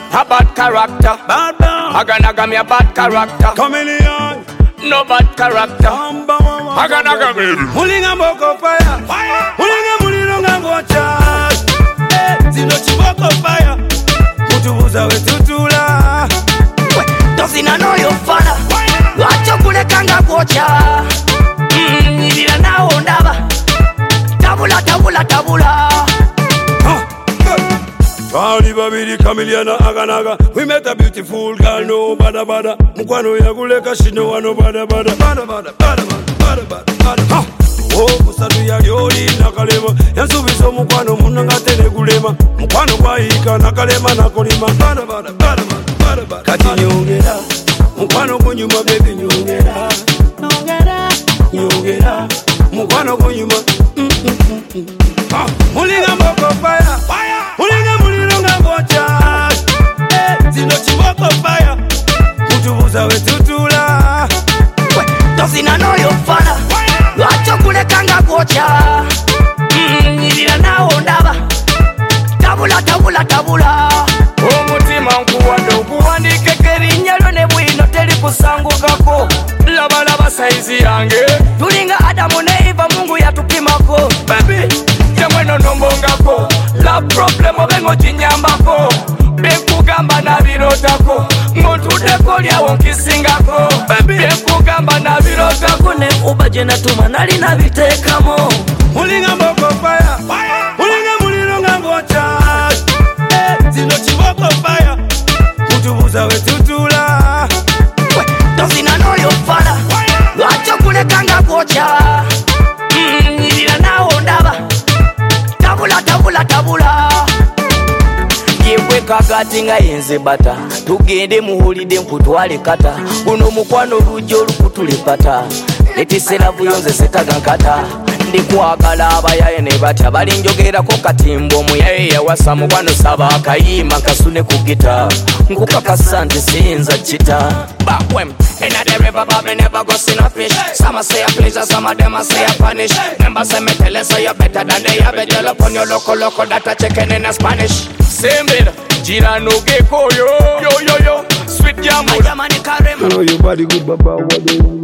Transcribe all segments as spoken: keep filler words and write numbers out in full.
a bad character. Bad boy. Aganaga me a bad character. Chameleon. No bad character. Aganaga me. Mulinga mboko fire. Fire. Mulinga mulilonga ngocha. Eh, zino chiboko fire. Mutubuza wetutula. Dozina no yo fana. Wacho kulekanga ngocha. Mm, nilila nao ndaba. Tabula tabula tabula. Twali babiri Chameleon na Aganaga. We met a beautiful girl, no bada bada. Mukwano ya kuleka shino wano bada bada. Bada bada bada bada bada bada. Oh, musadu ya yori na kalema. Yansubiso mukwano munanga tene kulema. Mukwano kwa ika na kalema na kolima. Bada bada bada bada bada. Kati nyongera. Mukwano kunyuma baby nyongera. Nyongera. Nyongera. Mukwano kunyuma. Mulinga mboko fire. Fire. Mulinga mulilonga ngocha. Eh, zino chiboko fire. Mutubuza wetutula. Dozina no yo fana. Wacho kulekanga ngocha. Mm, nilila nao ndaba. Tabula tabula tabula. Omutima nkuwanda okuwandika ekerinnya lyo ne bwino teri kusangukako. Laba laba saizi yange. Tulinga Adamu ne Eva Mungu yatupimako. Baby, yemweno nombongako. La problem obengo chinyambako. Bekugamba na birotako. Ngontudeko lyawo nkisingako. Baby, bekugamba na birotako. Ne ubaje natuma nali nabitekamo. Mulinga mboko fire. Mulinga mulilonga ngocha. Eh, zino chiboko fire. Mutubuza wetutula. Dozina no yo fana. Wacho kulekanga ngocha. Mm, nilila nao ndaba. Tabula tabula tabula. Yebwe kakati nga yenze bata. Tugende muhulide nkutwale kata. Guno mukwano lujjo lukutulipata. Letisera buyonze setaga nkata. Ndikwagala abayaye ne batya balinjogerako katimbo omuyaye yawasa mukwano saba akayima kasune ku gita. Nkukakasa nti siyinza kita. Bakwem. In a the river, but me never go see no fish. Some a say a pleasure, some of them a say a punish. Remember say me tell you say you better than they have a gel up on your loco loco that a chicken in a Spanish. Same bit, Jira no gecko yo yo yo yo. Sweet Jamu, Jamani Karim. I know your body good, Baba. What do you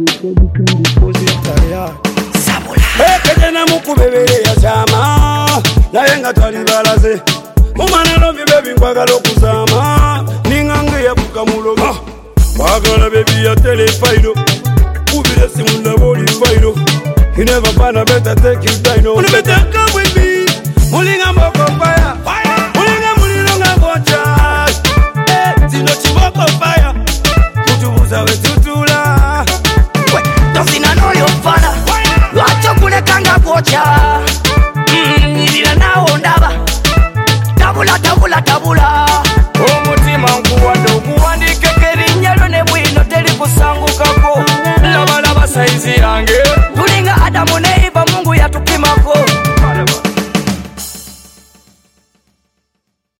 Hey, kejena mukubebere ya chama. Nayenga twali balaze. Umana no mi baby nkwagala okuzama. Ningange yabuka muloga. Wagala baby ya telefaino. Ubile simu na boli faino. You never find a better take you time. No better come with me. Mulinga mboko fire. Mulinga mulilonga ngocha. Eh, zino chiboko fire. Mutubuza wetutula. Dozina no yo fana. Wacho kulekanga ngocha. Mm, nilila nao ndaba. Tabula tabula tabula. omutima nkuwanda okuwandika ekerinnya lyo ne bwino teri kusangukako. Laba laba saizi yange.